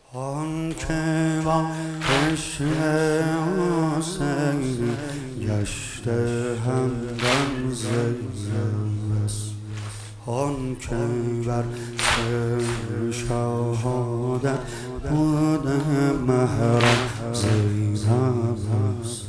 آن که با عشق حسینی گشته همدم زینب است، آن که بر سر شهادت بوده محرم زینب است،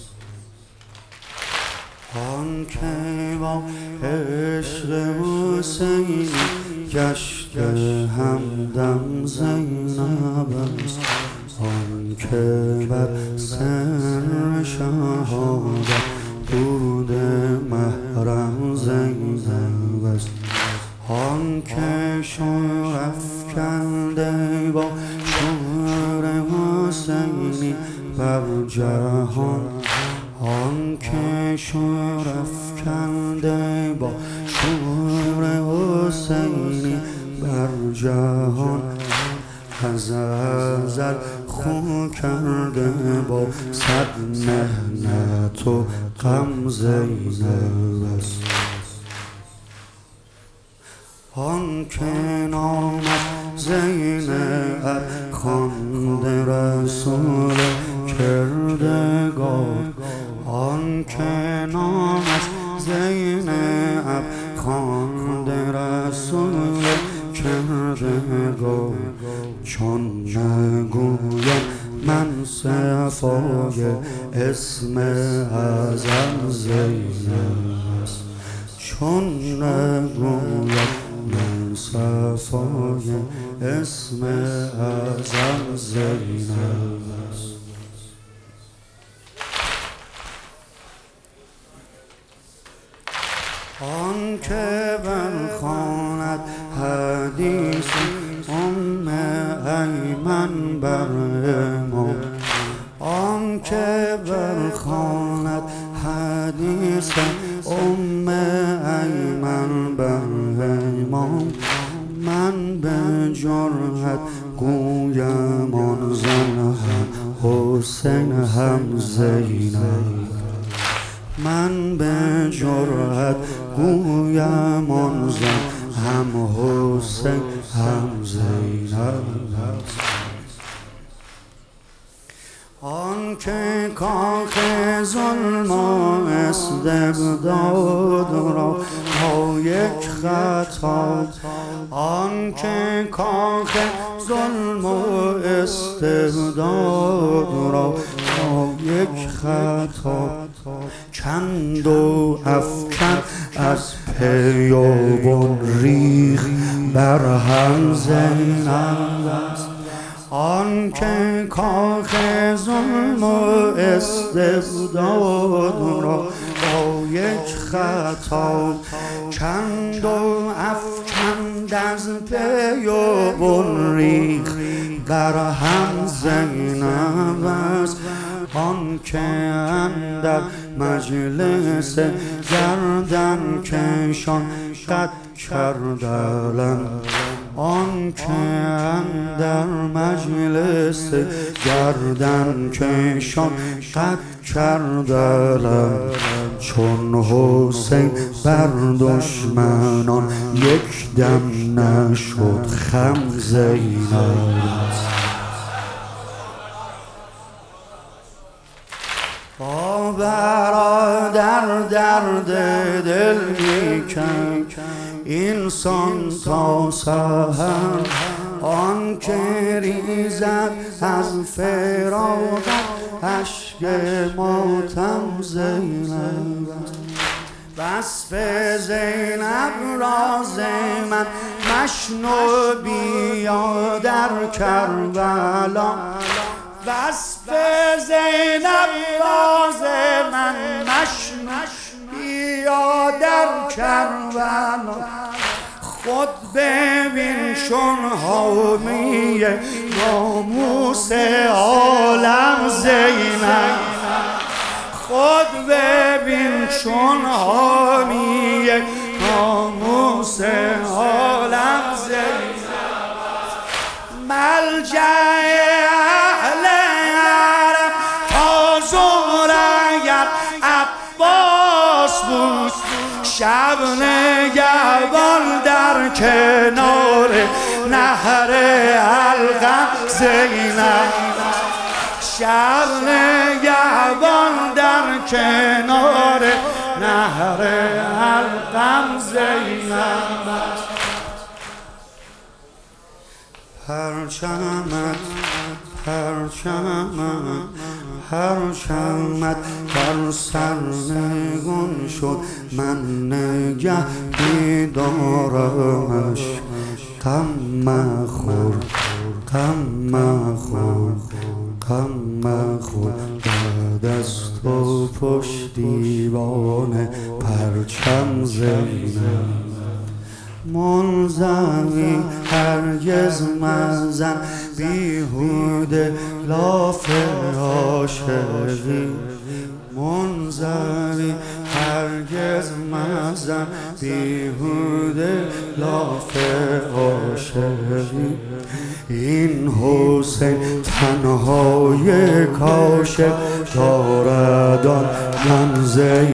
آن که با عشق حسینی گشته همدم زینب است، آن که بر سر شهادت بوده محرم زینب است، آن که شور افکنده با شور حسینی بر جهان، آن که شور افکنده با شور حسینی بر جهان، از ازل خو کرده با صد محنت و غم زینب است، آن که نامد زینب خوانده رسول کردگار، آن که نامد زینب خوانده رسول کردگار، چون نگویم من صفای اسم اعظم زینب است، چون نگویم من صفای اسم اعظم زینب است. آن که برخواند حدیث ایمن بر امام، آن که برخواند حدیث ایمن بر امام، من به جرأت گویم آن زن هم حسین هم زینب، من به جرأت گویم آن زن هم حسین هم زینب است، آن که کاخ ظلم و استبداد را با یک خطا، آن که کاخ ظلم و استبداد را با یک خطا کند و افکند از پی و بن ریخ بر هم زینب است، آن که کاخ ظلم و استبداد را با یک خطا کند و افکند از پی و بن ریخ بر هم زینب است، آن که اندر مجلس گردن کشان قد کردلم، آن که اندر مجلس گردن کشان قد کردلم، چون حسین بر دشمنان یک دم نشد خم زینب است، با برادر درد دل میکرد اینسان تا سحر، آن که ریزد از فراقت اشک ماتم زینب است، وصف زینب راز من مشنو بیا در کربلا، وصف زینب راز من مشنو بیا در کربلا، خود ببین چون حامی ناموس عالم زینب، خود ببین چون حامی ناموس عالم زینب، ملجأ اهل حرم تا زهره عباس بود، شب نگهبان در کنار نهر القم زینب شب نگهبان در کنار نهر حلقم زینب پرچمت بر سر نگون شد من نگه می‌دارمش غم مخور بعد از تو پشتیبان پرچم زینب منزوی هرگز مزن بیهوده لاف عاشقی منزوی هرگز مزن بیهوده لاف عاشقی این حسین تنهای کاشف دارد آن غم زینب